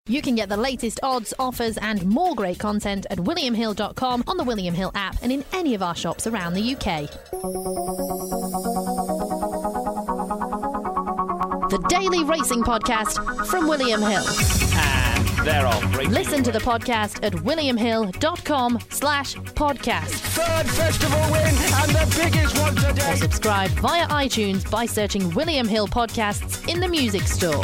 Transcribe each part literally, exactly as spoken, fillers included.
You can get the latest odds, offers and more great content at william hill dot com, on the William Hill app and in any of our shops around the U K. The Daily Racing Podcast from William Hill. And they're off. Listen to the podcast at william hill dot com slash podcast. Third festival win and the biggest one today. Or subscribe via iTunes by searching William Hill Podcasts in the music store.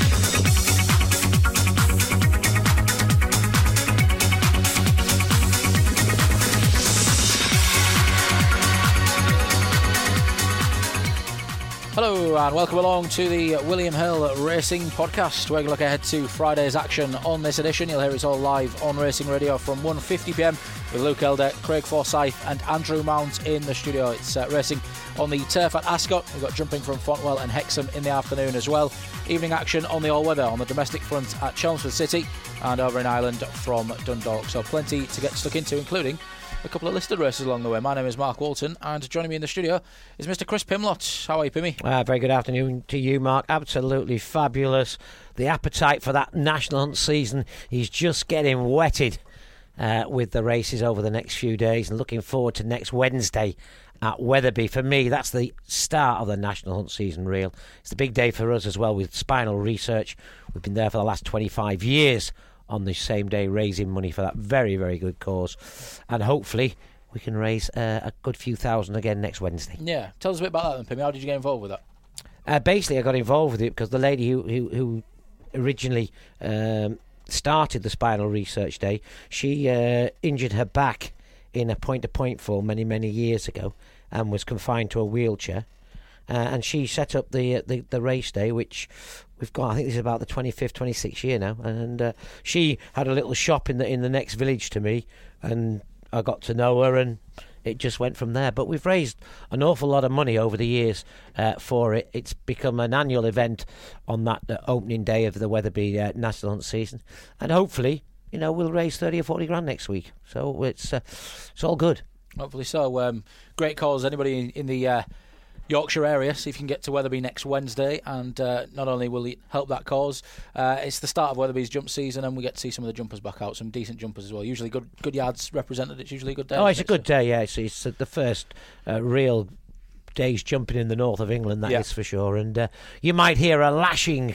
Hello and welcome along to the William Hill Racing Podcast. We're going to look ahead to Friday's action on this edition. You'll hear it's all live on Racing Radio from one fifty p m with Luke Elder, Craig Forsyth and Andrew Mount in the studio. It's uh, racing on the turf at Ascot. We've got jumping from Fontwell and Hexham in the afternoon as well. Evening action on the all-weather on the domestic front at Chelmsford City and over in Ireland from Dundalk. So plenty to get stuck into, including a couple of listed races along the way. My name is Mark Walton, and joining me in the studio is Mister Chris Pimlott. How are you, Pimmy? Uh, very good afternoon to you, Mark. Absolutely fabulous. The appetite for that national hunt season is just getting whetted uh, with the races over the next few days, and looking forward to next Wednesday at Wetherby. For me, that's the start of the national hunt season, real. It's the big day for us as well with Spinal Research. We've been there for the last twenty-five years on the same day, raising money for that very, very good cause. And hopefully we can raise uh, a good few thousand again next Wednesday. Yeah. Tell us a bit about that then, Pimmy. How did you get involved with that? Uh, basically, I got involved with it because the lady who, who, who originally um, started the Spinal Research Day, she uh, injured her back in a point-to-point fall many, many years ago and was confined to a wheelchair. Uh, and she set up the, uh, the the race day, which we've got. I think this is about the twenty-fifth, twenty-sixth year now. And uh, she had a little shop in the in the next village to me, and I got to know her, and it just went from there. But we've raised an awful lot of money over the years uh, for it. It's become an annual event on that uh, opening day of the Wetherby uh, National Hunt season, and hopefully, you know, we'll raise thirty or forty grand next week. So it's uh, it's all good. Hopefully so. Um, great cause. Anybody in, in the Uh Yorkshire area, see if you can get to Wetherby next Wednesday, and uh, not only will it help that cause, uh, it's the start of Wetherby's jump season, and we get to see some of the jumpers back out, some decent jumpers as well. Usually good good yards represented. It's usually a good day. Oh, it's a good day, yeah. It's, it's the first uh, real day's jumping in the north of England, that yeah. is for sure. And uh, you might hear a lashing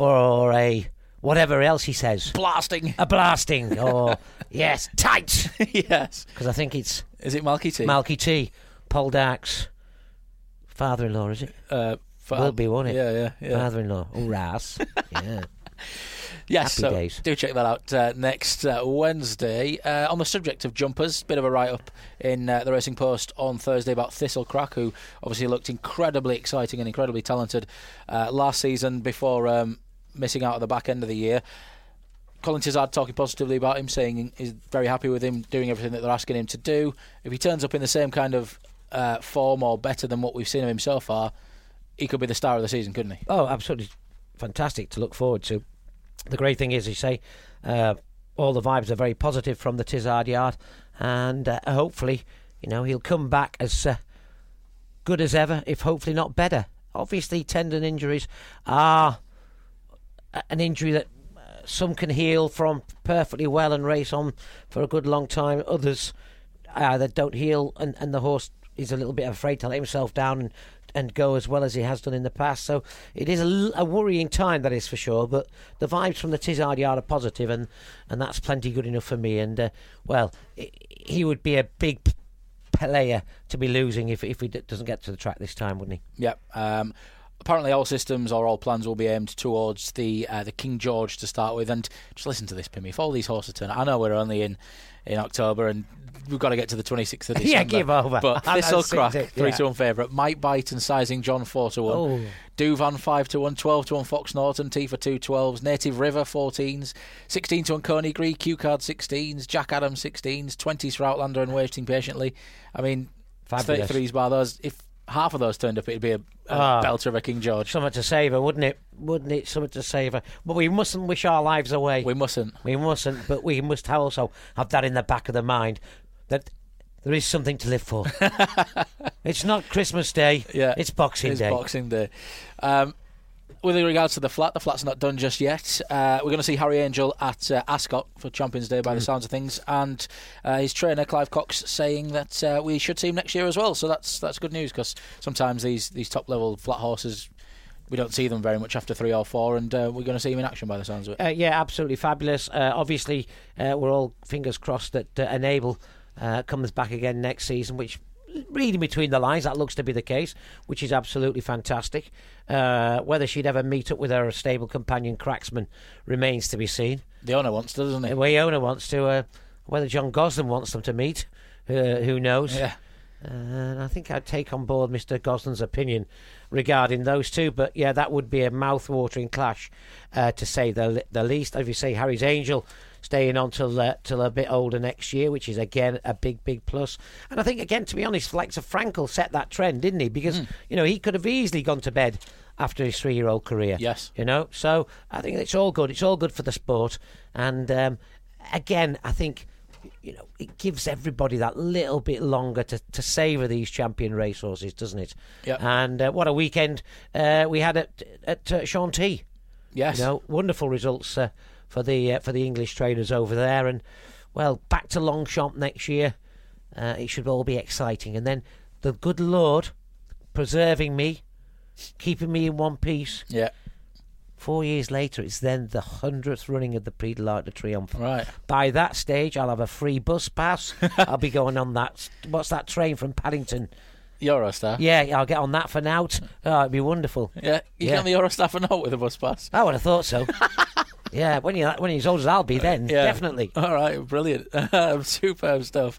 or a whatever else he says. Blasting. A blasting, or yes, tight. Yes. Because I think it's... Is it Malky T? Malky T, Paul Dark's father-in-law, is it? Uh, fa- Will be, won't it? Yeah, yeah, yeah. Father-in-law. Oh, Ras. Yeah. Yes, Happy so days. Do check that out uh, next uh, Wednesday. Uh, on the subject of jumpers, bit of a write-up in uh, the Racing Post on Thursday about Thistlecrack, who obviously looked incredibly exciting and incredibly talented uh, last season before um, missing out at the back end of the year. Colin Tizard talking positively about him, saying he's very happy with him doing everything that they're asking him to do. If he turns up in the same kind of uh, form or better than what we've seen of him so far, he could be the star of the season, couldn't he? Oh, absolutely fantastic to look forward to. The great thing is, you say, uh, all the vibes are very positive from the Tizard yard, and uh, hopefully, you know, he'll come back as uh, good as ever, if hopefully not better. Obviously, tendon injuries are an injury that uh, some can heal from perfectly well and race on for a good long time. Others either don't heal, and, and the horse is a little bit afraid to let himself down and, and go as well as he has done in the past. So it is a, a worrying time, that is for sure. But the vibes from the Tizard yard are positive, and, and that's plenty good enough for me. And, uh, well, he would be a big player to be losing if if he d- doesn't get to the track this time, wouldn't he? Yep. Um, apparently all systems or all plans will be aimed towards the uh, the King George to start with. And just listen to this, Pimmy. If all these horses turn, I know we're only in, in October and we've got to get to the twenty-sixth of December. Yeah, give over. But Thistlecrack, yeah. three to one favourite. Mike Bite and Sizing John, four to one. Oh. Duvan, five to one. twelve to one Fox Norton. T for two twelves. Native River, fourteens. sixteen to one Coney Gree. Q Card, sixteens. Jack Adams, sixteens. twenties for Outlander and Waiting Patiently. I mean, Fabulous. thirty-threes bar those. If half of those turned up, it'd be a, a Oh. belter of a King George. Something to savour, wouldn't it? Wouldn't it? Something to savour. But we mustn't wish our lives away. We mustn't. We mustn't, but we must also have that in the back of the mind, that there is something to live for. It's not Christmas Day. Yeah, It's Boxing it's Day. Boxing Day. Um, with regards to the flat, the flat's not done just yet. Uh, we're going to see Harry Angel at uh, Ascot for Champions Day by mm. the sounds of things, and uh, his trainer Clive Cox saying that uh, we should see him next year as well. So that's that's good news, because sometimes these these top level flat horses, we don't see them very much after three or four, and uh, we're going to see him in action by the sounds of it. Uh, yeah, absolutely fabulous. Uh, obviously, uh, we're all fingers crossed that uh, Enable uh, comes back again next season, which, reading between the lines, that looks to be the case, which is absolutely fantastic. Uh, whether she'd ever meet up with her stable companion Cracksman remains to be seen. The owner wants to, doesn't he? The owner wants to. Uh, whether John Gosden wants them to meet, uh, who knows? Yeah. And uh, I think I'd take on board Mister Gosden's opinion regarding those two. But yeah, that would be a mouth-watering clash, uh, to say the the least. As you say, Harry's Angel staying on till uh, till a bit older next year, which is again a big big plus. And I think, again, to be honest, like so Frankel set that trend, didn't he? Because mm. you know, he could have easily gone to bed after his three-year-old career. Yes. You know, so I think it's all good. It's all good for the sport. And um, again, I think, you know, it gives everybody that little bit longer to, to savour these champion racehorses, doesn't it? Yep. And uh, what a weekend uh, we had at at uh, Chantilly. Yes. You know, wonderful results uh, for the uh, for the English trainers over there. And well, back to Longchamp next year. Uh, it should all be exciting. And then the good Lord preserving me, keeping me in one piece. Yeah. Four years later, it's then the hundredth running of the Prix de l'Arc de Triomphe. Right. By that stage, I'll have a free bus pass. I'll be going on that. What's that train from Paddington? Eurostar. Yeah, I'll get on that for now. Oh, it'd be wonderful. Yeah, you yeah. get on the Eurostar for now with a bus pass. I would have thought so. Yeah, when you when you're as old as I'll be, then yeah. definitely. All right, brilliant, superb stuff.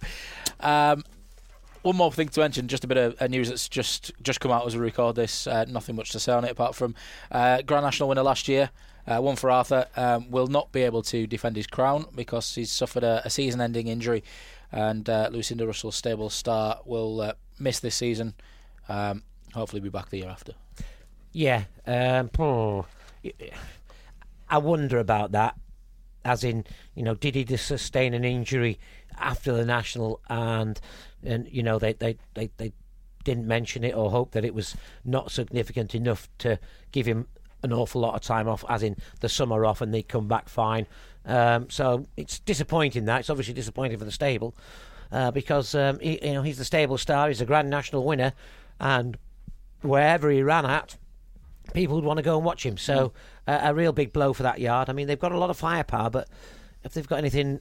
Um, One more thing to mention, just a bit of uh, news that's just just come out as we record this. Uh, nothing much to say on it apart from uh, Grand National winner last year, uh, one for Arthur, um, will not be able to defend his crown because he's suffered a, a season-ending injury, and uh, Lucinda Russell's stable star will uh, miss this season. Um, hopefully be back the year after. Yeah, um, oh, I wonder about that. As in, you know, did he just sustain an injury after the National, and and you know they they, they, they didn't mention it or hope that it was not significant enough to give him an awful lot of time off, as in the summer off, and they come back fine. Um, so it's disappointing. That it's obviously disappointing for the stable uh, because um, he, you know he's the stable star, he's a Grand National winner, and wherever he ran at, people would want to go and watch him. So uh, a real big blow for that yard. I mean, they've got a lot of firepower, but if they've got anything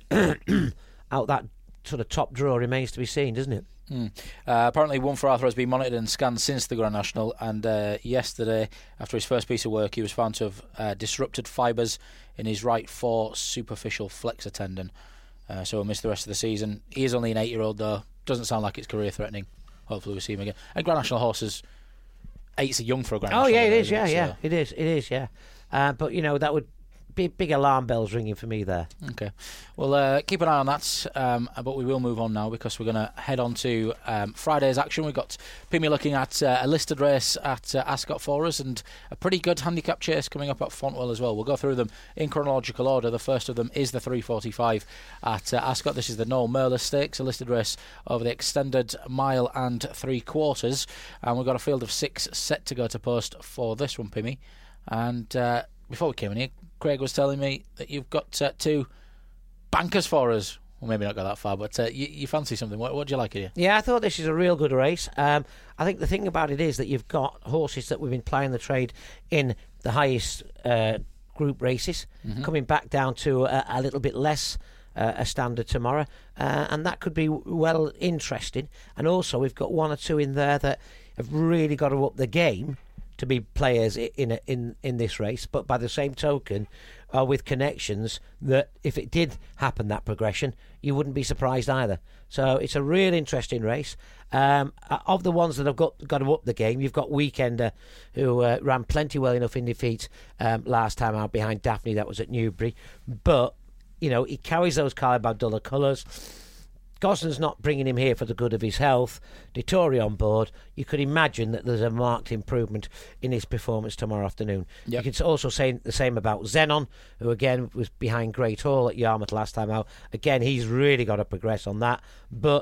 out that sort of top drawer remains to be seen, doesn't it? Mm. Uh, apparently, One for Arthur has been monitored and scanned since the Grand National, and uh, yesterday, after his first piece of work, he was found to have uh, disrupted fibres in his right fore superficial flexor tendon. Uh, so he'll miss the rest of the season. He is only an eight-year-old, though. Doesn't sound like it's career-threatening. Hopefully we'll see him again. And Grand National horses, eight's a young for a Grand oh, National. Oh, yeah, it is, it? yeah, so. yeah. It is, it is, yeah. Uh, but, you know, that would be big alarm bells ringing for me there. Okay. Well, uh, keep an eye on that, um, but we will move on now because we're going to head on to um, Friday's action. We've got Pimmy looking at uh, a listed race at uh, Ascot for us and a pretty good handicap chase coming up at Fontwell as well. We'll go through them in chronological order. The first of them is the three forty-five at uh, Ascot. This is the Noel Merler Stakes, a listed race over the extended mile and three quarters. And we've got a field of six set to go to post for this one, Pimmy. And uh, before we came in here, Craig was telling me that you've got uh, two bankers for us. Well, maybe not go that far, but uh, you, you fancy something. What, what do you like here? Yeah, I thought this is a real good race. Um, I think the thing about it is that you've got horses that we've been playing the trade in the highest uh, group races, mm-hmm. coming back down to a, a little bit less uh, a standard tomorrow, uh, and that could be well interesting. And also, we've got one or two in there that have really got to up the game to be players in a, in in this race, but by the same token, are with connections that if it did happen, that progression, you wouldn't be surprised either. So it's a real interesting race. Um, of the ones that have got got to up the game, you've got Weekender, who uh, ran plenty well enough in defeat um, last time out behind Daphne. That was at Newbury, but you know he carries those Khaled Abdullah colours. Gosden's not bringing him here for the good of his health. Dettori on board. You could imagine that there's a marked improvement in his performance tomorrow afternoon. Yep. You can also say the same about Zenon, who again was behind Great Hall at Yarmouth last time out. Again, he's really got to progress on that. But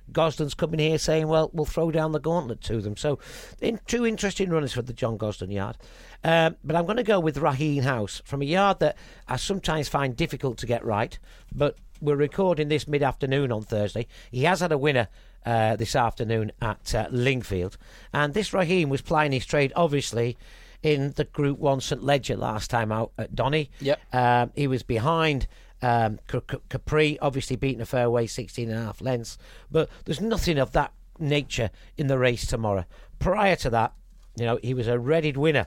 Gosden's coming here saying, well, we'll throw down the gauntlet to them. So in, two interesting runners for the John Gosden yard. Um, but I'm going to go with Raheen House from a yard that I sometimes find difficult to get right, but we're recording this mid-afternoon on Thursday. He has had a winner uh, this afternoon at uh, Lingfield, and this Raheen was plying his trade, obviously, in the Group one St Ledger last time out at Donny. Yep. Um, he was behind um, C- C- Capri, obviously beating a fairway sixteen and a half lengths, but there's nothing of that nature in the race tomorrow. Prior to that, you know, he was a readied winner.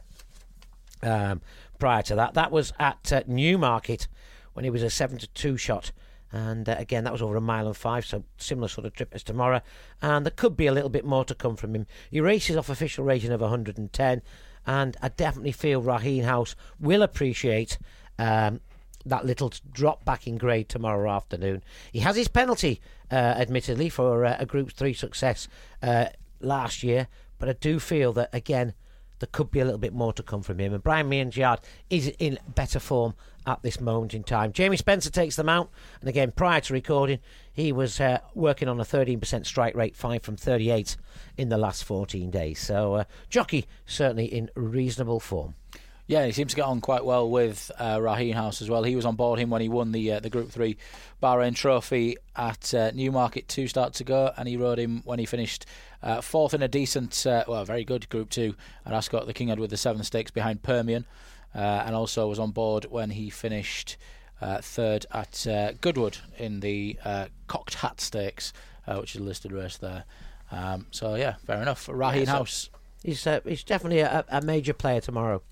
Um, prior to that, that was at uh, Newmarket when he was a seven to two shot. And uh, again, that was over a mile and five, so similar sort of trip as tomorrow. And there could be a little bit more to come from him. He races off official rating of one hundred ten, and I definitely feel Raheen House will appreciate um, that little drop back in grade tomorrow afternoon. He has his penalty, uh, admittedly, for uh, a Group three success uh, last year, but I do feel that, again, there could be a little bit more to come from him. And Brian Meehan's yard is in better form at this moment in time. Jamie Spencer takes them out. And again, prior to recording, he was uh, working on a thirteen percent strike rate, five from thirty-eight in the last fourteen days. So, uh, jockey certainly in reasonable form. Yeah, he seems to get on quite well with uh, Raheen House as well. He was on board him when he won the uh, the Group three Bahrain Trophy at uh, Newmarket two starts ago, and he rode him when he finished uh, fourth in a decent, uh, well, very good Group two at Ascot, the King Edward the seventh Stakes behind Permian, uh, and also was on board when he finished uh, third at uh, Goodwood in the uh, Cocked Hat Stakes, uh, which is a listed race there. Um, so, yeah, fair enough. Raheen yeah, so House. He's, uh, he's definitely a, a major player tomorrow.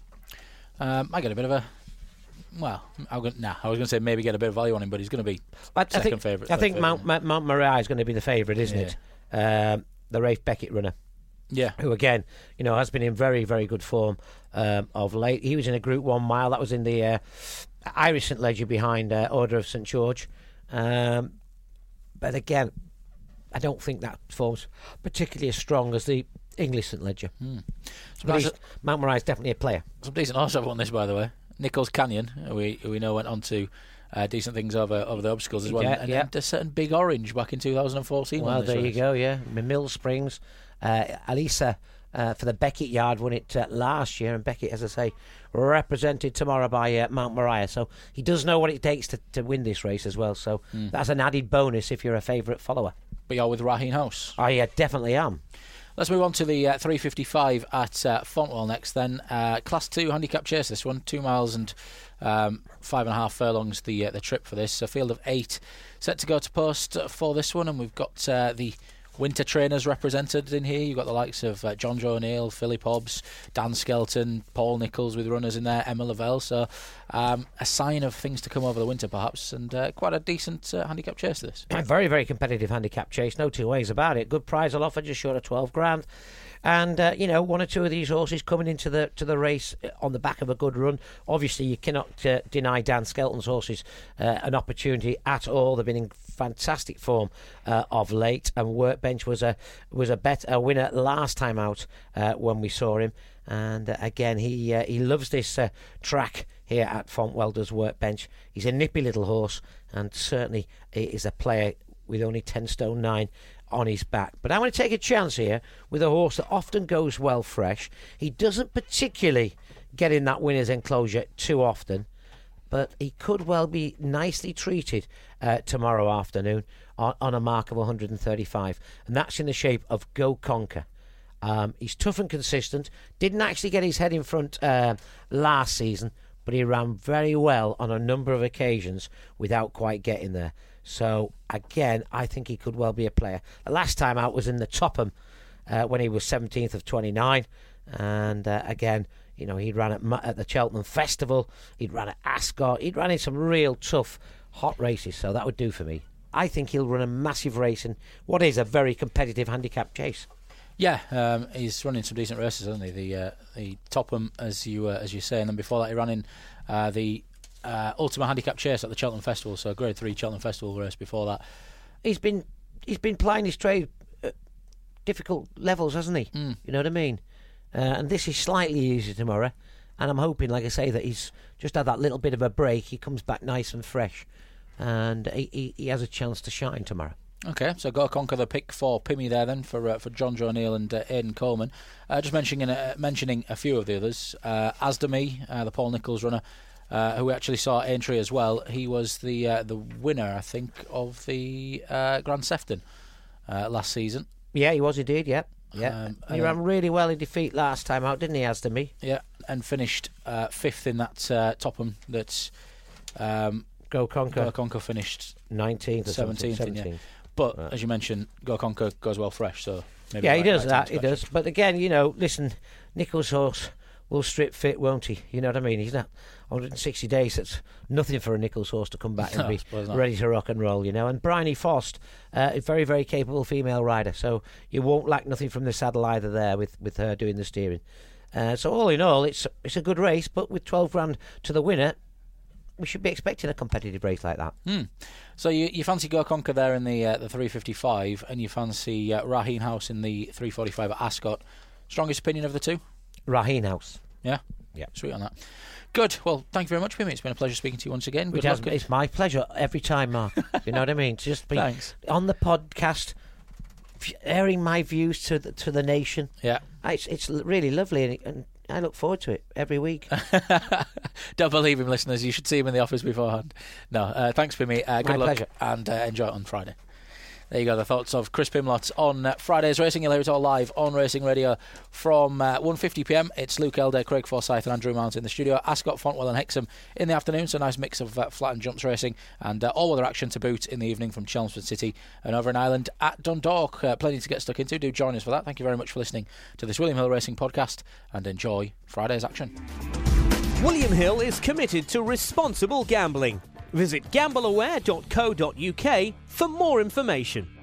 Um, I get a bit of a well. I'm gonna, nah, I was going to say maybe get a bit of value on him, but he's going to be I, second I think, favourite. I think favourite. Mount, Mount Moriah is going to be the favourite, isn't Yeah. it? Um, the Rafe Beckett runner, Yeah, who again, you know, has been in very, very good form um, of late. He was in a Group One mile. That was in the uh, Irish St Ledger behind uh, Order of St George. Um, but again, I don't think that form's particularly as strong as the English St Ledger. Hmm. But he's, Mount Moriah is definitely a player. some decent horse have won this, by the way. Nichols Canyon, who we who we know went on to uh, decent things over over the obstacles as well, Yeah, and, yeah. and a certain Big Orange back in two thousand fourteen. Well, won this there you race. go, yeah. Mill Springs. Uh, Alisa uh, for the Beckett yard won it uh, last year, and Beckett, as I say, represented tomorrow by uh, Mount Moriah. So he does know what it takes to, to win this race as well. So Mm. that's an added bonus if you're a favourite follower. But you're with Raheen House. I uh, definitely am. Let's move on to the uh, three fifty-five at uh, Fontwell next then. Uh, class two handicap chase, this one. Two miles and um, five and a half furlongs the uh, the trip for this. A field of eight set to go to post for this one. And we've got uh, the winter trainers represented in here. You've got the likes of uh, John Joe O'Neill, Philip Hobbs, Dan Skelton, Paul Nichols with runners in there, Emma Lavelle. So um, a sign of things to come over the winter perhaps, and uh, quite a decent uh, handicap chase this. Very, very competitive handicap chase, no two ways about it. Good prize will offer, just short of twelve grand. And, uh, you know, one or two of these horses coming into the to the race on the back of a good run. Obviously, you cannot uh, deny Dan Skelton's horses uh, an opportunity at all. They've been in fantastic form uh, of late, and Workbench was a was a bet a winner last time out uh, when we saw him. And uh, again, he uh, he loves this uh, track here at Fontwell, does Workbench. He's a nippy little horse, and certainly is a player with only ten stone nine on his back. But I'm going to take a chance here with a horse that often goes well fresh. He doesn't particularly get in that winner's enclosure too often, but he could well be nicely treated uh, tomorrow afternoon on, on a mark of one hundred thirty-five, and that's in the shape of Go Conquer. Um, he's tough and consistent. Didn't actually get his head in front uh, last season, but he ran very well on a number of occasions without quite getting there. So, again, I think he could well be a player. The last time out was in the Topham uh, when he was seventeenth of twenty-nine. And, uh, again, you know, he ran at, at the Cheltenham Festival. He'd ran at Ascot. He'd ran in some real tough, hot races. So that would do for me. I think he'll run a massive race in what is a very competitive handicap chase. Yeah, um, he's running some decent races, hasn't he? The uh, the Topham, as you uh, as you say, and then before that he ran in uh, the uh, Ultimate Handicap Chase at the Cheltenham Festival, so a Grade Three Cheltenham Festival race before that. He's been he's been plying his trade at difficult levels, hasn't he? Mm. You know what I mean? Uh, and this is slightly easier tomorrow, and I'm hoping, like I say, that he's just had that little bit of a break. He comes back nice and fresh, and he he, he has a chance to shine tomorrow. Okay, so go conquer the pick for Pimmy there then for uh, for John Joe O'Neill and uh, Aidan Coleman. Uh, just mentioning uh, mentioning a few of the others. Uh, Asdami, uh, the Paul Nicholls runner, uh, who we actually saw at Aintree as well. He was the uh, the winner, I think, of the uh, Grand Sefton uh, last season. Yeah, he was indeed. Yeah, yeah. Um, he ran really well in defeat last time out, didn't he, Asdami? Yeah, and finished uh, fifth in that uh, Topham. That's um, Go Conquer. Go Conquer finished nineteenth or seventeenth. seventeenth. Yeah. But Right. as you mentioned, Go Conquer goes well fresh, so maybe Yeah, right, he does right that. time He to does. But again, you know, listen, Nicholls' horse will strip fit, won't he? You know what I mean? He's not one hundred sixty days. That's nothing for a Nicholls' horse to come back and No, I be suppose not. ready to rock and roll. You know. And Bryony Fost, uh, a very, very capable female rider. So you won't lack nothing from the saddle either there with with her doing the steering. Uh, so all in all, it's it's a good race. But with twelve grand to the winner, we should be expecting a competitive race like that. Hmm. So you, you fancy Go Conquer there in the uh, the three fifty-five, and you fancy uh, Raheen House in the three forty-five at Ascot. Strongest opinion of the two? Raheen House. Yeah? Yeah. Sweet on that. Good. Well, thank you very much, Pimmy. It's been a pleasure speaking to you once again. Good It has, luck. it's my pleasure every time, Mark. You know what I mean? To just be Thanks. on the podcast, f- airing my views to the, to the nation. Yeah. It's it's l- really lovely, and, and I look forward to it every week. Don't believe him, listeners. You should see him in the office beforehand. No, uh, thanks, Pimmy. Uh, good My luck pleasure. and uh, enjoy it on Friday. There you go, the thoughts of Chris Pimlott on uh, Friday's Racing. You'll hear it all live on Racing Radio from uh, one fifty p m. It's Luke Elder, Craig Forsyth and Andrew Mount in the studio. Ascot, Fontwell and Hexham in the afternoon. So a nice mix of uh, flat and jumps racing and uh, all-weather action to boot in the evening from Chelmsford City and over in Ireland at Dundalk. Uh, plenty to get stuck into. Do join us for that. Thank you very much for listening to this William Hill Racing podcast and enjoy Friday's action. William Hill is committed to responsible gambling. Visit gamble aware dot co dot uk for more information.